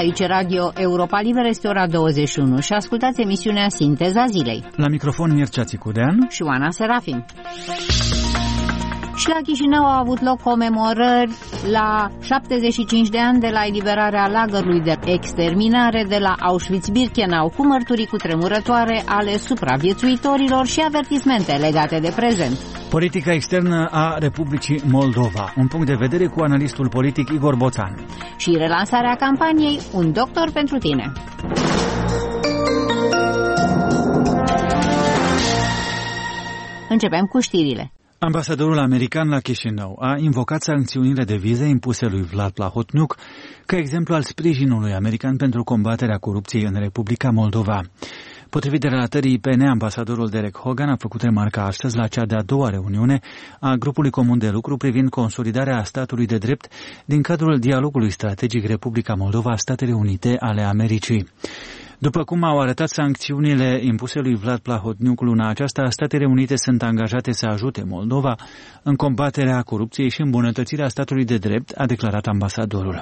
Aici Radio Europa Liberă, este ora 21 și ascultați emisiunea Sinteza Zilei. La microfon Mircea Țicudean și Oana Serafin. Și la Chișinău au avut loc comemorări la 75 de ani de la eliberarea lagărului de exterminare de la Auschwitz-Birkenau, cu mărturii cutremurătoare ale supraviețuitorilor și avertismente legate de prezent. Politica externă a Republicii Moldova. Un punct de vedere cu analistul politic Igor Boțan. Și relansarea campaniei Un doctor pentru tine. Începem cu știrile. Ambasadorul american la Chișinău a invocat sancțiunile de vize impuse lui Vlad Plahotniuc ca exemplu al sprijinului american pentru combaterea corupției în Republica Moldova. Potrivit de relatării IPN, ambasadorul Derek Hogan a făcut remarca astăzi la cea de-a doua reuniune a grupului comun de lucru privind consolidarea statului de drept din cadrul dialogului strategic Republica Moldova-Statele Unite ale Americii. După cum au arătat sancțiunile impuse lui Vlad Plahotniuc luna aceasta, Statele Unite sunt angajate să ajute Moldova în combaterea corupției și îmbunătățirea statului de drept, a declarat ambasadorul.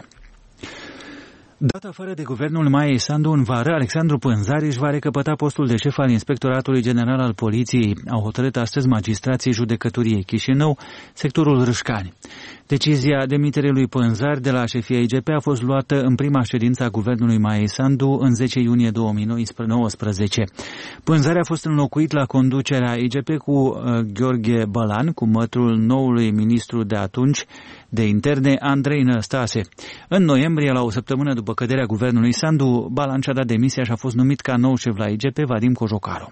Dat afară de guvernul Maiei Sandu în vară, Alexandru Pânzari își va recăpăta postul de șef al Inspectoratului General al Poliției. Au hotărât astăzi magistrații judecătoriei Chișinău, sectorul Râșcani. Decizia demiterii lui Pânzari de la șefia IGP a fost luată în prima ședință a guvernului Maiei Sandu în 10 iunie 2019. Pânzari a fost înlocuit la conducerea IGP cu Gheorghe Bălan, cu mătrul noului ministru de atunci de interne, Andrei Năstase. În noiembrie, la o săptămână după căderea guvernului Sandu, Bălan și-a dat demisia și a fost numit ca nou șef la IGP, Vadim Cojocaru.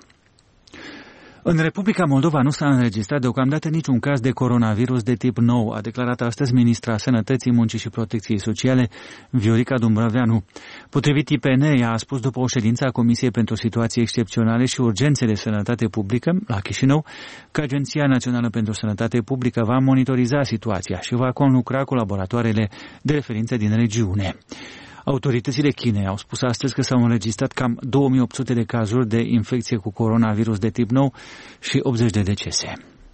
În Republica Moldova nu s-a înregistrat deocamdată niciun caz de coronavirus de tip nou, a declarat astăzi ministra Sănătății, Muncii și Protecției Sociale, Viorica Dumbrăveanu. Potrivit IPN, ea a spus după o ședință a Comisiei pentru Situații Excepționale și Urgențe de Sănătate Publică, la Chișinău, că Agenția Națională pentru Sănătate Publică va monitoriza situația și va conlucra cu laboratoarele de referință din regiune. Autoritățile Chinei au spus astăzi că s-au înregistrat cam 2800 de cazuri de infecție cu coronavirus de tip nou și 80 de decese.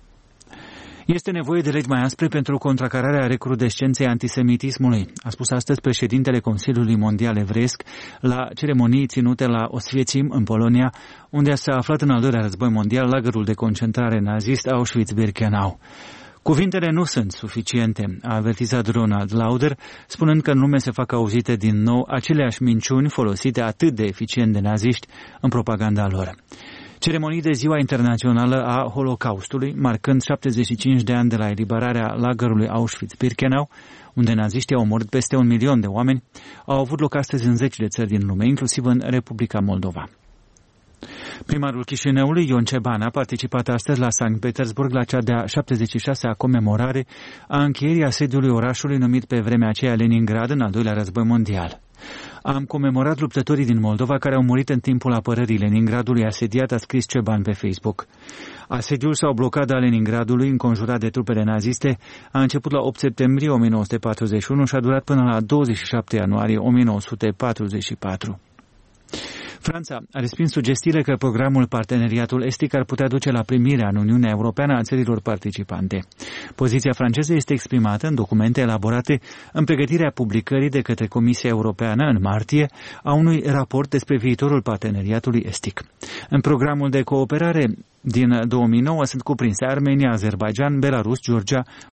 Este nevoie de legi mai aspre pentru contracararea recrudescenței antisemitismului, a spus astăzi președintele Consiliului Mondial Evreiesc la ceremonii ținute la Oswiecim, în Polonia, unde s-a aflat în al doilea război mondial lagărul de concentrare nazist Auschwitz-Birkenau. Cuvintele nu sunt suficiente, a avertizat Ronald Lauder, spunând că în lume se fac auzite din nou aceleași minciuni folosite atât de eficient de naziști în propaganda lor. Ceremonii de Ziua Internațională a Holocaustului, marcând 75 de ani de la eliberarea lagărului Auschwitz-Birkenau, unde naziștii au omorât peste 1 milion de oameni, au avut loc astăzi în 10 de țări din lume, inclusiv în Republica Moldova. Primarul Chișinăului, Ion Ceban, a participat astăzi la Sankt Petersburg la cea de-a 76-a comemorare a încheierii asediului orașului numit pe vremea aceea Leningrad în al doilea război mondial. Am comemorat luptătorii din Moldova care au murit în timpul apărării Leningradului asediat, a scris Ceban pe Facebook. Asediul sau blocada Leningradului, înconjurat de trupele naziste, a început la 8 septembrie 1941 și a durat până la 27 ianuarie 1944. Franța a respins sugestiile că programul Parteneriatul Estic ar putea duce la primirea în Uniunea Europeană a țărilor participante. Poziția franceză este exprimată în documente elaborate în pregătirea publicării de către Comisia Europeană în martie a unui raport despre viitorul Parteneriatului Estic. În programul de cooperare din 2009 sunt cuprinse Armenia, Azerbaidjan, Belarus, Georgia,